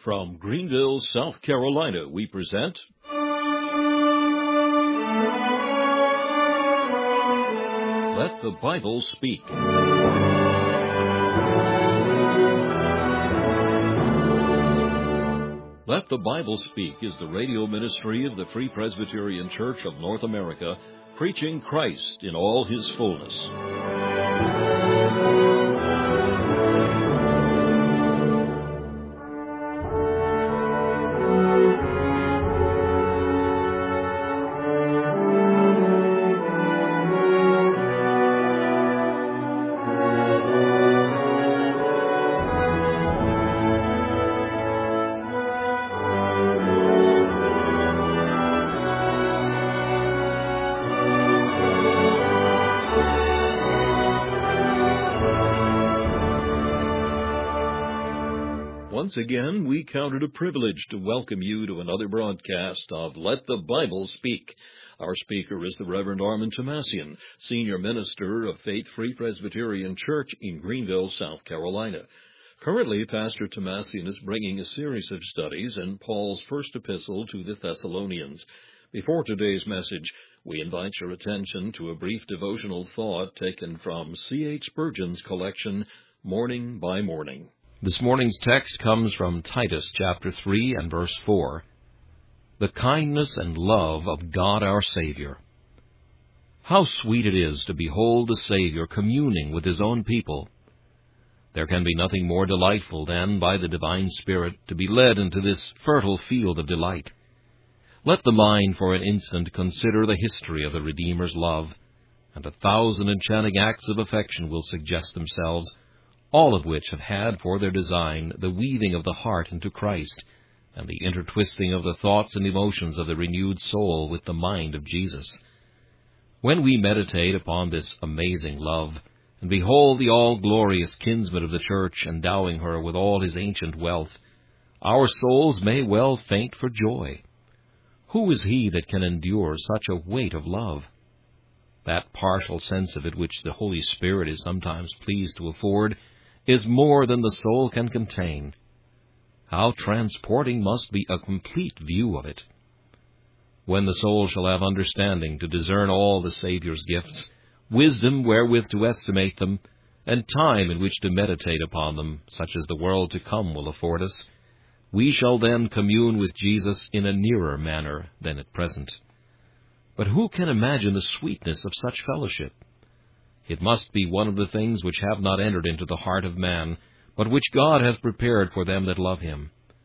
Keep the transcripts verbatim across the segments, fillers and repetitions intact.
From Greenville, South Carolina, we present Let the Bible Speak. Let the Bible Speak is the radio ministry of the Free Presbyterian Church of North America, preaching Christ in all His fullness. Once again, we count it a privilege to welcome you to another broadcast of Let the Bible Speak. Our speaker is the Reverend Armand Tomasian, Senior Minister of Faith Free Presbyterian Church in Greenville, South Carolina. Currently, Pastor Tomasian is bringing a series of studies in Paul's first epistle to the Thessalonians. Before today's message, we invite your attention to a brief devotional thought taken from C H Spurgeon's collection, Morning by Morning. This morning's text comes from Titus chapter three and verse four. The kindness and love of God our Savior. How sweet it is to behold the Savior communing with His own people. There can be nothing more delightful than, by the divine Spirit, to be led into this fertile field of delight. Let the mind for an instant consider the history of the Redeemer's love, and a thousand enchanting acts of affection will suggest themselves, all of which have had for their design the weaving of the heart into Christ, and the intertwisting of the thoughts and emotions of the renewed soul with the mind of Jesus. When we meditate upon this amazing love, and behold the all-glorious kinsman of the church endowing her with all his ancient wealth, our souls may well faint for joy. Who is he that can endure such a weight of love? That partial sense of it which the Holy Spirit is sometimes pleased to afford is more than the soul can contain. How transporting must be a complete view of it! When the soul shall have understanding to discern all the Saviour's gifts, wisdom wherewith to estimate them, and time in which to meditate upon them, such as the world to come will afford us, we shall then commune with Jesus in a nearer manner than at present. But who can imagine the sweetness of such fellowship? It must be one of the things which have not entered into the heart of man, but which God hath prepared for them that love Him.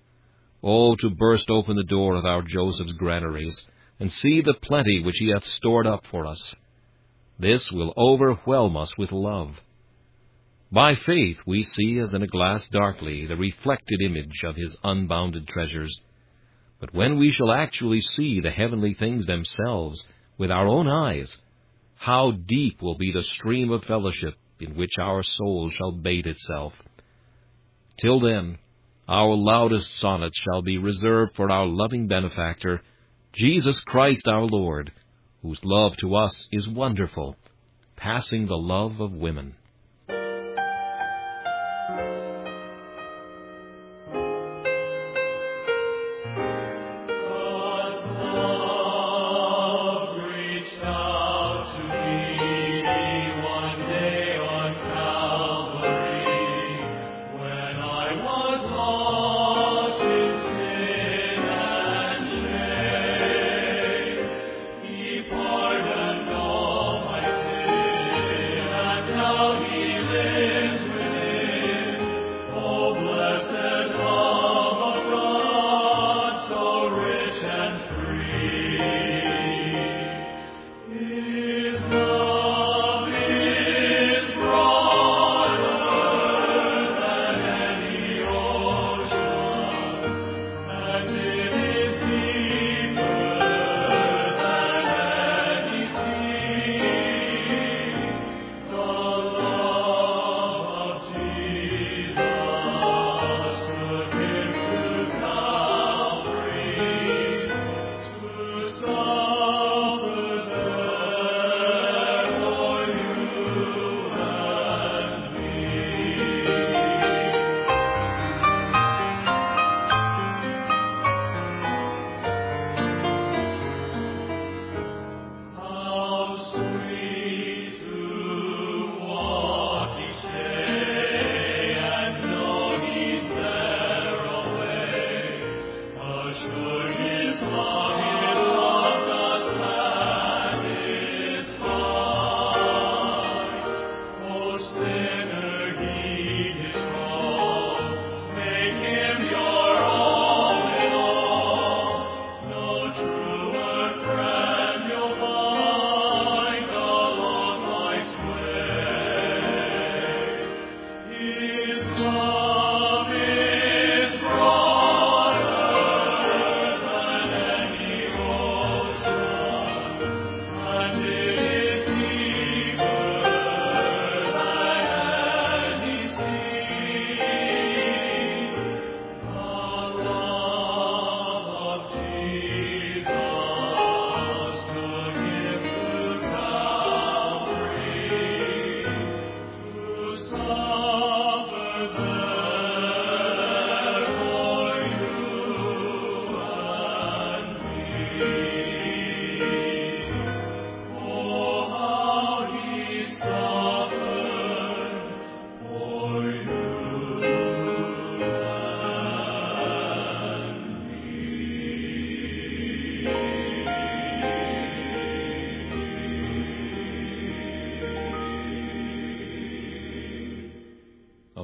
Oh, to burst open the door of our Joseph's granaries, and see the plenty which He hath stored up for us. This will overwhelm us with love. By faith we see as in a glass darkly the reflected image of His unbounded treasures. But when we shall actually see the heavenly things themselves with our own eyes, how deep will be the stream of fellowship in which our soul shall bathe itself. Till then, our loudest sonnets shall be reserved for our loving benefactor, Jesus Christ our Lord, whose love to us is wonderful, passing the love of women. Now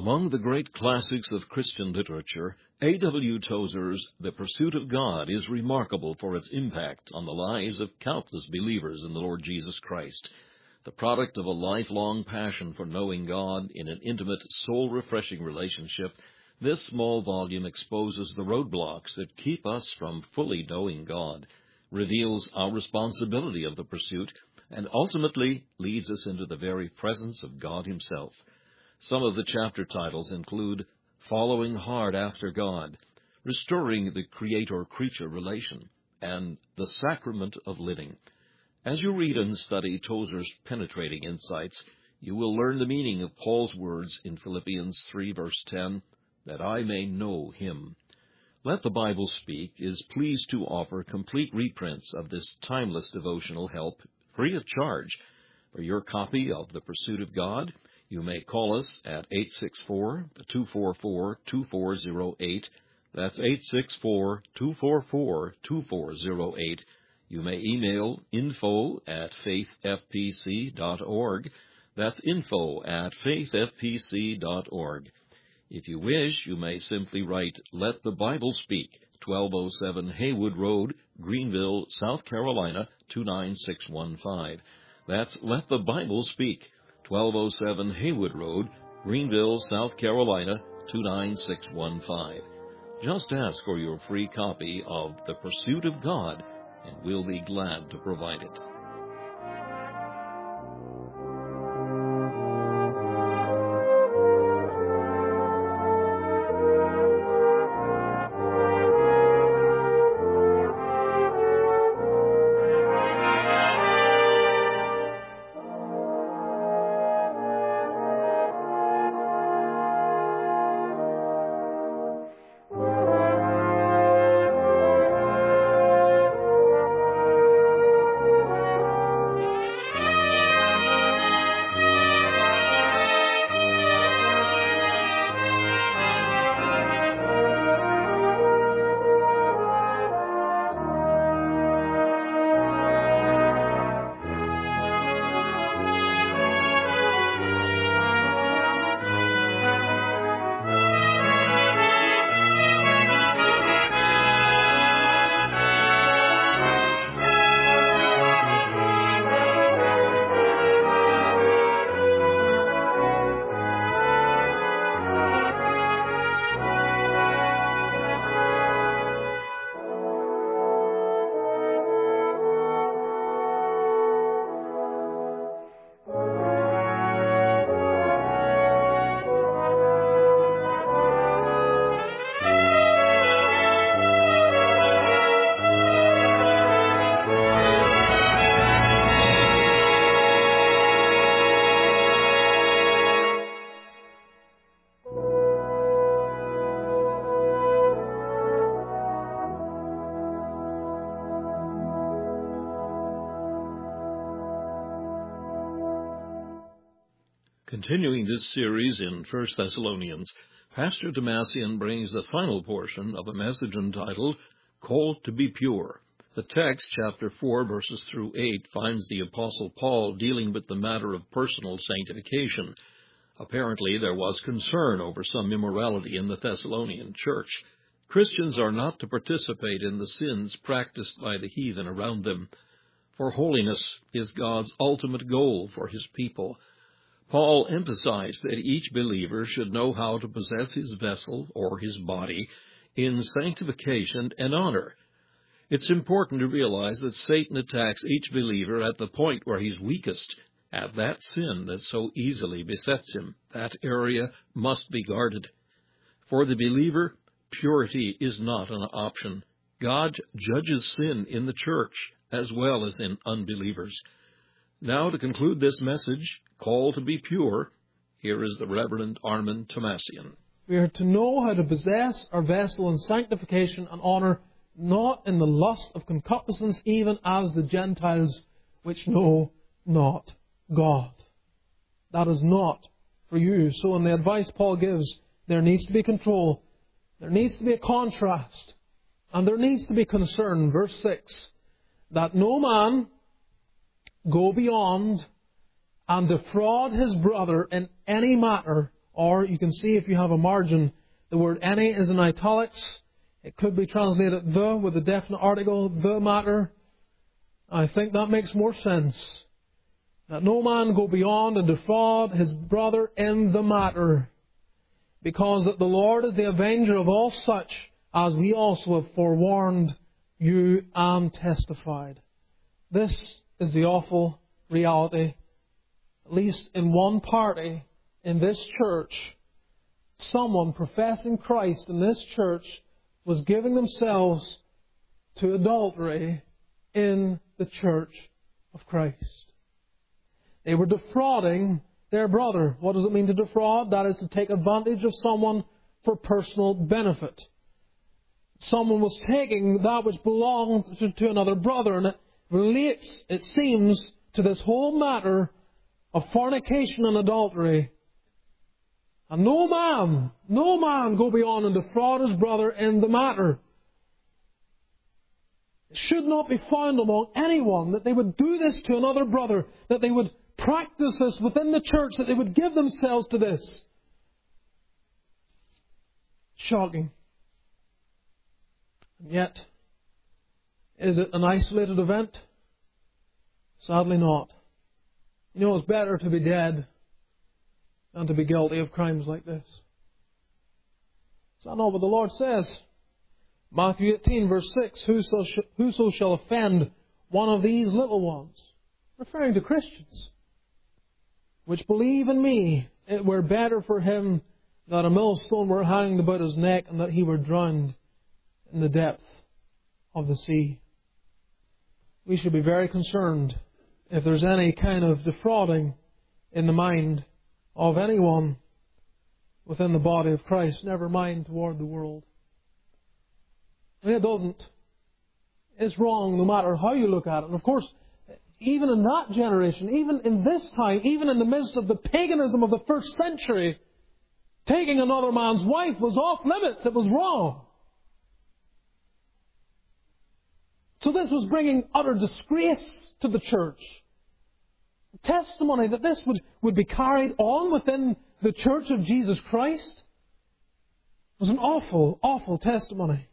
Among the great classics of Christian literature, A W Tozer's The Pursuit of God is remarkable for its impact on the lives of countless believers in the Lord Jesus Christ. The product of a lifelong passion for knowing God in an intimate, soul-refreshing relationship, this small volume exposes the roadblocks that keep us from fully knowing God, reveals our responsibility of the pursuit, and ultimately leads us into the very presence of God Himself. Some of the chapter titles include Following Hard After God, Restoring the Creator-Creature Relation, and The Sacrament of Living. As you read and study Tozer's penetrating insights, you will learn the meaning of Paul's words in Philippians three, verse ten, that I may know Him. Let the Bible Speak is pleased to offer complete reprints of this timeless devotional help free of charge. For your copy of The Pursuit of God, you may call us at eight six four, two four four, two four zero eight. That's eight six four, two four four, two four zero eight. You may email info at faith f p c dot org. That's info at faith f p c dot org. If you wish, you may simply write Let the Bible Speak, twelve oh seven Haywood Road, Greenville, South Carolina, two nine six one five. That's Let the Bible Speak, twelve oh seven Haywood Road, Greenville, South Carolina, two nine six one five. Just ask for your free copy of The Pursuit of God, and we'll be glad to provide it. Continuing this series in First Thessalonians, Pastor Damasian brings the final portion of a message entitled, Called to be Pure. The text, chapter four, verses through eight, finds the Apostle Paul dealing with the matter of personal sanctification. Apparently, there was concern over some immorality in the Thessalonian church. Christians are not to participate in the sins practiced by the heathen around them, for holiness is God's ultimate goal for His people. Paul emphasized that each believer should know how to possess his vessel, or his body, in sanctification and honor. It's important to realize that Satan attacks each believer at the point where he's weakest, at that sin that so easily besets him. That area must be guarded. For the believer, purity is not an option. God judges sin in the church as well as in unbelievers. Now, to conclude this message, Call to be Pure, here is the Reverend Armin Tomasian. We are to know how to possess our vessel in sanctification and honour, not in the lust of concupiscence, even as the Gentiles which know not God. That is not for you. So in the advice Paul gives, there needs to be control, there needs to be a contrast, and there needs to be concern. Verse six, that no man go beyond and defraud his brother in any matter Or you can see if you have a margin, the word any is in italics. It could be translated the with a definite article, the matter. I think that makes more sense. That no man go beyond and defraud his brother in the matter, because that the Lord is the avenger of all such, as we also have forewarned you and testified. This is the awful reality. At least in one party in this church, someone professing Christ in this church was giving themselves to adultery in the church of Christ. They were defrauding their brother. What does it mean to defraud? That is to take advantage of someone for personal benefit. Someone was taking that which belonged to, to another brother, and it relates, it seems, to this whole matter of fornication and adultery. And no man, no man go beyond and defraud his brother in the matter. It should not be found among anyone that they would do this to another brother, that they would practice this within the church, that they would give themselves to this. Shocking. And yet, is it an isolated event? Sadly not. You know, it's better to be dead than to be guilty of crimes like this. Is that not what the Lord says? Matthew eighteen, verse six, Whoso, sh- whoso shall offend one of these little ones, referring to Christians, which believe in me, it were better for him that a millstone were hanged about his neck, and that he were drowned in the depth of the sea. We should be very concerned if there's any kind of defrauding in the mind of anyone within the body of Christ, never mind toward the world. I mean, it doesn't. It's wrong no matter how you look at it. And of course, even in that generation, even in this time, even in the midst of the paganism of the first century, taking another man's wife was off limits. It was wrong. So this was bringing utter disgrace to the church. Testimony that this would, would be carried on within the church of Jesus Christ was an awful, awful testimony.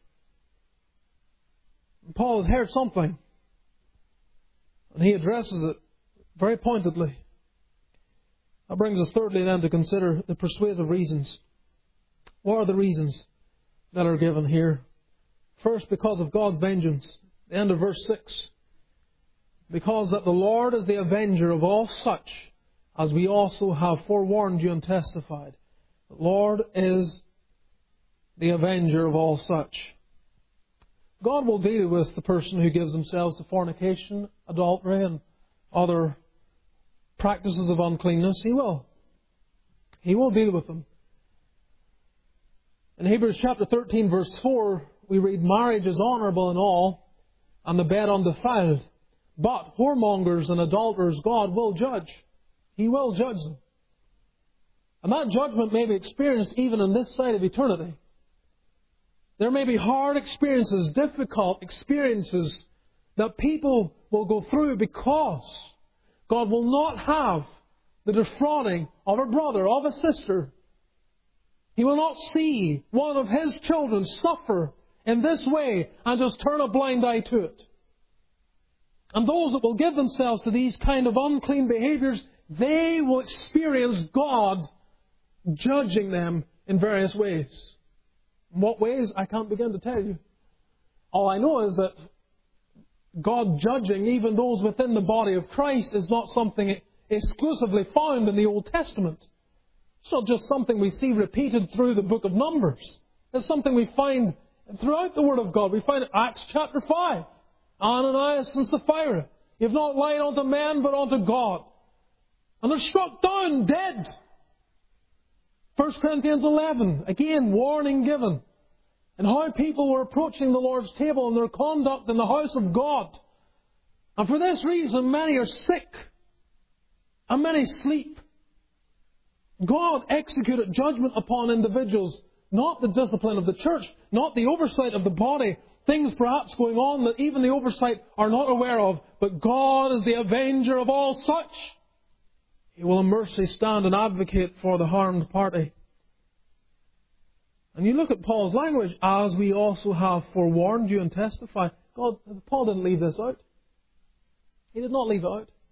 And Paul had heard something, and he addresses it very pointedly. That brings us thirdly then to consider the persuasive reasons. What are the reasons that are given here? First, because of God's vengeance. The end of verse six. Because that the Lord is the avenger of all such, as we also have forewarned you and testified. The Lord is the avenger of all such. God will deal with the person who gives themselves to fornication, adultery, and other practices of uncleanness. He will. He will deal with them. In Hebrews chapter thirteen, verse four, we read, marriage is honourable in all, and the bed undefiled. But whoremongers and adulterers God will judge. He will judge them. And that judgment may be experienced even in this side of eternity. There may be hard experiences, difficult experiences that people will go through because God will not have the defrauding of a brother, of a sister. He will not see one of His children suffer in this way and just turn a blind eye to it. And those that will give themselves to these kind of unclean behaviors, they will experience God judging them in various ways. In what ways? I can't begin to tell you. All I know is that God judging even those within the body of Christ is not something exclusively found in the Old Testament. It's not just something we see repeated through the book of Numbers. It's something we find throughout the Word of God. We find it in Acts chapter five. Ananias and Sapphira. You've not lied unto men, but unto God. And they're struck down, dead. First Corinthians eleven. Again, warning given. And how people were approaching the Lord's table and their conduct in the house of God. And for this reason, many are sick. And many sleep. God executed judgment upon individuals. Not the discipline of the church. Not the oversight of the body. Things perhaps going on that even the oversight are not aware of. But God is the avenger of all such. He will in mercy stand and advocate for the harmed party. And you look at Paul's language, as we also have forewarned you and testified. God, Paul didn't leave this out. He did not leave it out.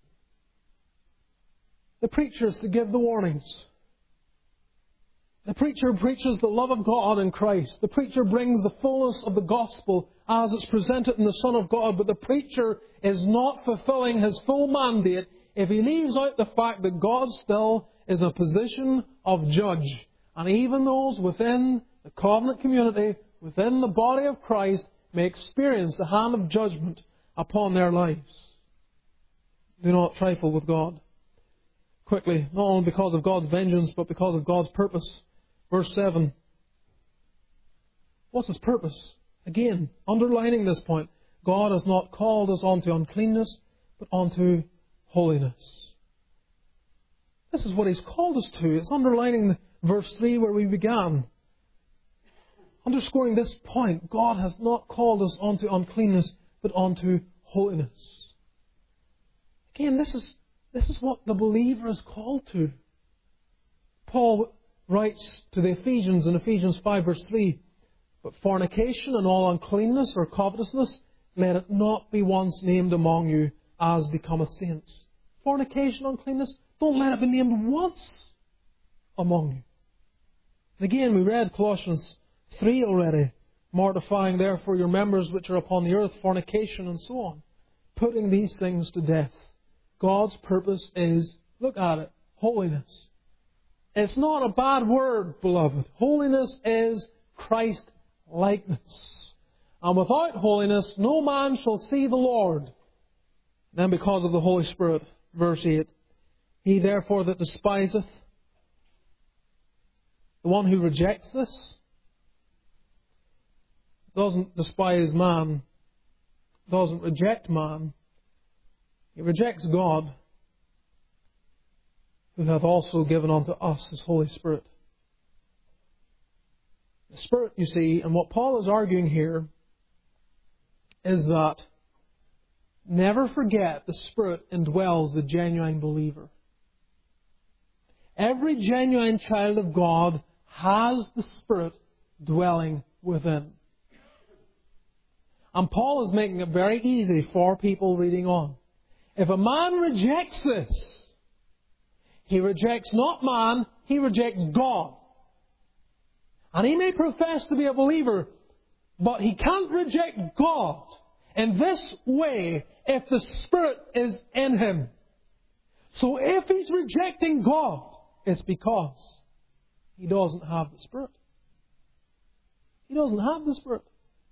The preacher is to give the warnings. The preacher preaches the love of God in Christ. The preacher brings the fullness of the gospel as it's presented in the Son of God. But the preacher is not fulfilling his full mandate if he leaves out the fact that God still is in a position of judge. And even those within the covenant community, within the body of Christ, may experience the hand of judgment upon their lives. Do not trifle with God. Quickly, not only because of God's vengeance, but because of God's purpose. Verse seven. What's His purpose? Again, underlining this point. God has not called us onto uncleanness, but onto holiness. This is what He's called us to. It's underlining verse three where we began. Underscoring this point, God has not called us onto uncleanness, but onto holiness. Again, this is, this is what the believer is called to. Paul writes to the Ephesians in Ephesians five verse three, but fornication and all uncleanness or covetousness, let it not be once named among you as becometh saints. Fornication, uncleanness, don't let it be named once among you. And again, we read Colossians three already, mortifying therefore your members which are upon the earth, fornication and so on, putting these things to death. God's purpose is, look at it, holiness. It's not a bad word, beloved. Holiness is Christ-likeness. And without holiness, no man shall see the Lord. Then because of the Holy Spirit, verse eight, he therefore that despiseth, the one who rejects this, doesn't despise man, doesn't reject man, he rejects God, who hath also given unto us His Holy Spirit. The Spirit, you see, and what Paul is arguing here is that never forget the Spirit indwells the genuine believer. Every genuine child of God has the Spirit dwelling within. And Paul is making it very easy for people reading on. If a man rejects this, he rejects not man, he rejects God. And he may profess to be a believer, but he can't reject God in this way if the Spirit is in him. So if he's rejecting God, it's because he doesn't have the Spirit. He doesn't have the Spirit.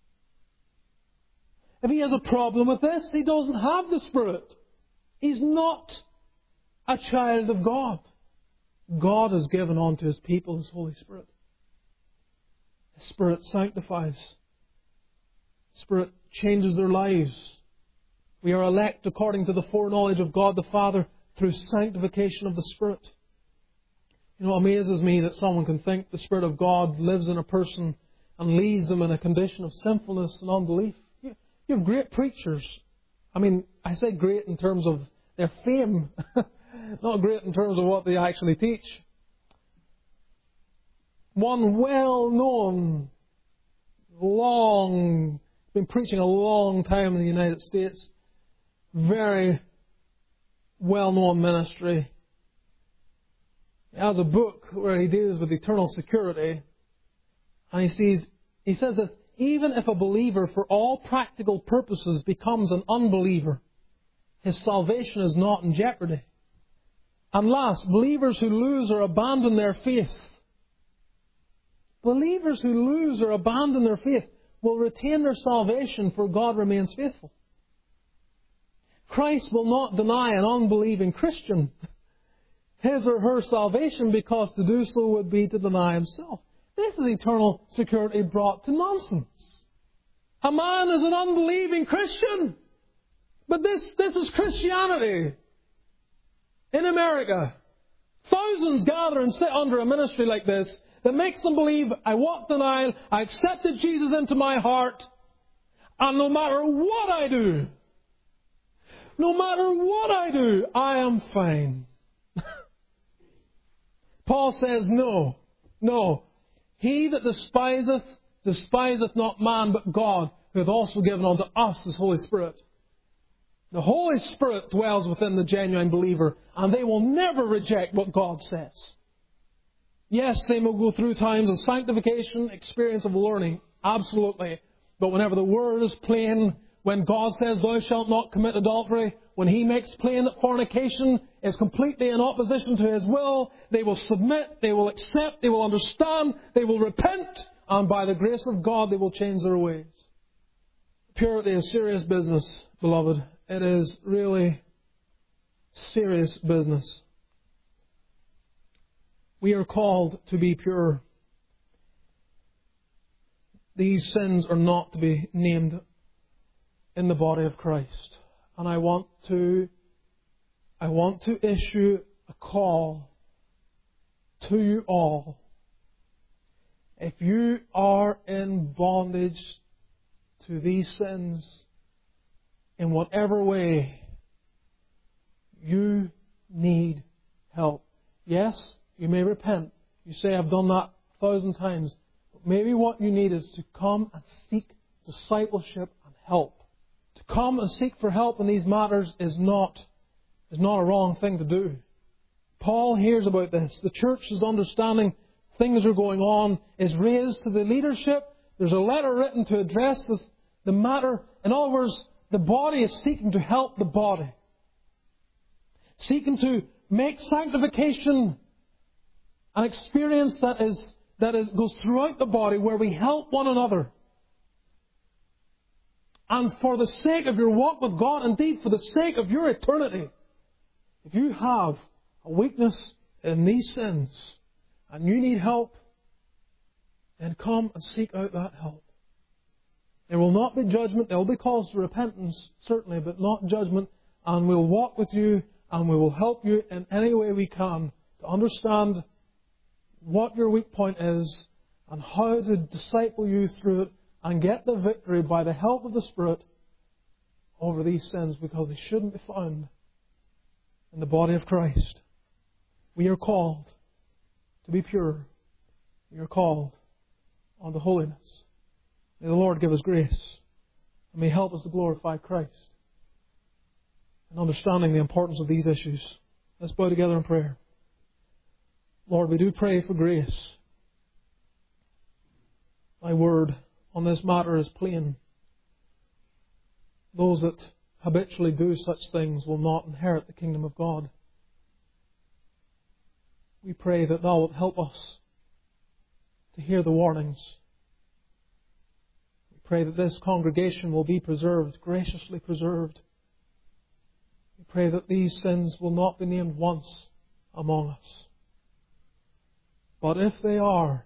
If he has a problem with this, he doesn't have the Spirit. He's not a child of God. God has given unto His people His Holy Spirit. The Spirit sanctifies. The Spirit changes their lives. We are elect according to the foreknowledge of God the Father through sanctification of the Spirit. You know, it amazes me that someone can think the Spirit of God lives in a person and leaves them in a condition of sinfulness and unbelief. You, you have great preachers. I mean, I say great in terms of their fame, not great in terms of what they actually teach. One well-known, long, been preaching a long time in the United States, very well-known ministry. He has a book where he deals with eternal security. And he sees, he says this, even if a believer for all practical purposes becomes an unbeliever, his salvation is not in jeopardy. And last, believers who lose or abandon their faith. Believers who lose or abandon their faith will retain their salvation, for God remains faithful. Christ will not deny an unbelieving Christian his or her salvation, because to do so would be to deny himself. This is eternal security brought to nonsense. A man is an unbelieving Christian. But this, this is Christianity. In America, thousands gather and sit under a ministry like this that makes them believe, I walked an aisle, I accepted Jesus into my heart, and no matter what I do, no matter what I do, I am fine. Paul says, no, no. He that despiseth, despiseth not man but God, who hath also given unto us His Holy Spirit. The Holy Spirit dwells within the genuine believer, and they will never reject what God says. Yes, they will go through times of sanctification, experience of learning, absolutely. But whenever the Word is plain, when God says, thou shalt not commit adultery, when He makes plain that fornication is completely in opposition to His will, they will submit, they will accept, they will understand, they will repent, and by the grace of God they will change their ways. Purity is serious business, beloved. It is really serious business. We are called to be pure. These sins are not to be named in the body of Christ. And I want to, I want to issue a call to you all. If you are in bondage to these sins, in whatever way, you need help. Yes, you may repent. You say, I've done that a thousand times. But maybe what you need is to come and seek discipleship and help. To come and seek for help in these matters is not, is not a wrong thing to do. Paul hears about this. The church is understanding things are going on, is raised to the leadership. There's a letter written to address this, the matter. In other words, the body is seeking to help the body. Seeking to make sanctification an experience that is that is goes throughout the body where we help one another. And for the sake of your walk with God, indeed for the sake of your eternity, if you have a weakness in these sins and you need help, then come and seek out that help. There will not be judgment. There will be calls to repentance, certainly, but not judgment. And we'll walk with you and we will help you in any way we can to understand what your weak point is and how to disciple you through it and get the victory by the help of the Spirit over these sins, because they shouldn't be found in the body of Christ. We are called to be pure. We are called unto holiness. May the Lord give us grace and may help us to glorify Christ in understanding the importance of these issues. Let's bow together in prayer. Lord, we do pray for grace. Thy word on this matter is plain. Those that habitually do such things will not inherit the kingdom of God. We pray that Thou wilt help us to hear the warnings. We pray that this congregation will be preserved, graciously preserved. We pray that these sins will not be named once among us. But if they are,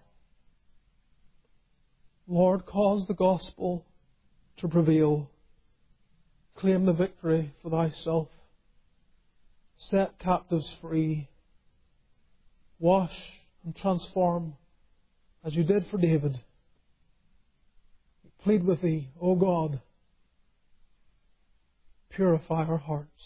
Lord, cause the gospel to prevail. Claim the victory for Thyself. Set captives free. Wash and transform as You did for David. We plead with Thee, O God, purify our hearts.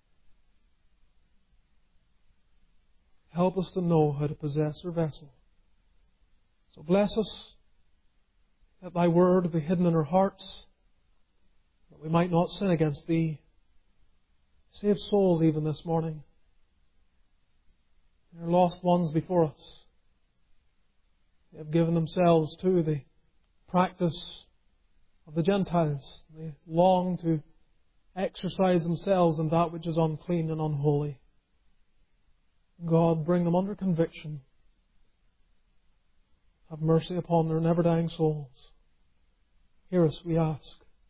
Help us to know how to possess our vessel. So bless us, that Thy word be hidden in our hearts, that we might not sin against Thee. Save souls even this morning. There are lost ones before us. They have given themselves to the practice of the Gentiles. They long to exercise themselves in that which is unclean and unholy. God, bring them under conviction. Have mercy upon their never-dying souls. Hear us, we ask.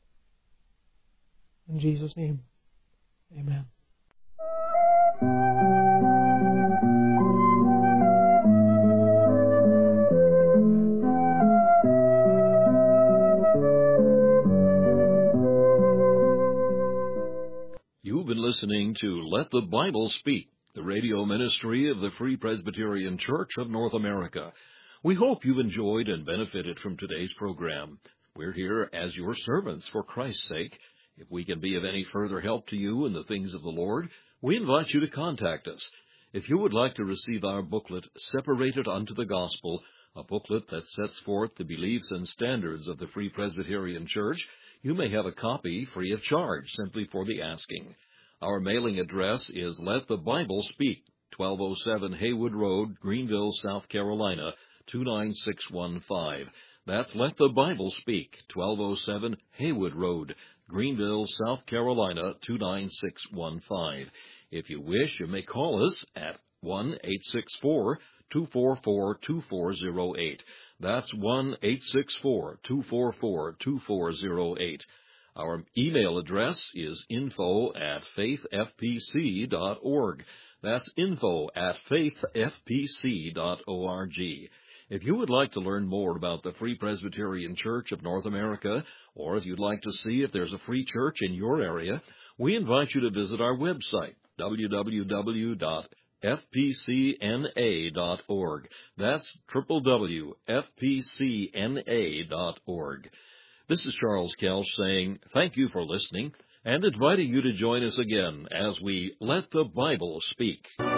In Jesus' name, amen. You've been listening to Let the Bible Speak, the radio ministry of the Free Presbyterian Church of North America. We hope you've enjoyed and benefited from today's program. We're here as your servants for Christ's sake. If we can be of any further help to you in the things of the Lord, we invite you to contact us. If you would like to receive our booklet, Separated unto the Gospel, a booklet that sets forth the beliefs and standards of the Free Presbyterian Church, you may have a copy free of charge, simply for the asking. Our mailing address is Let the Bible Speak, twelve oh seven Haywood Road, Greenville, South Carolina, two nine six one five. That's Let the Bible Speak, twelve oh seven Haywood Road, Greenville, South Carolina, two nine six one five. If you wish, you may call us at one eight six four, two four four, two four zero eight. That's one eight six four, two four four, two four zero eight. Our email address is info at faith f p c dot org. That's info at faith f p c dot org. If you would like to learn more about the Free Presbyterian Church of North America, or if you'd like to see if there's a free church in your area, we invite you to visit our website, w w w dot f p c n a dot org. That's w w w dot f p c n a dot org. This is Charles Kelch saying thank you for listening and inviting you to join us again as we Let the Bible Speak.